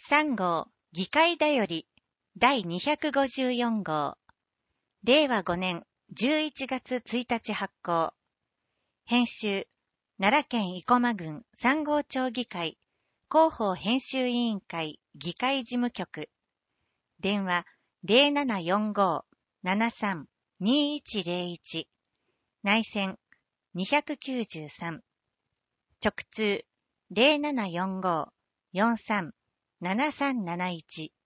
3号議会だより第254号令和5年11月1日発行。編集奈良県生駒郡三郷町議会広報編集委員会議会事務局。電話 0745-73-2101 内線293。直通 0745-43-7371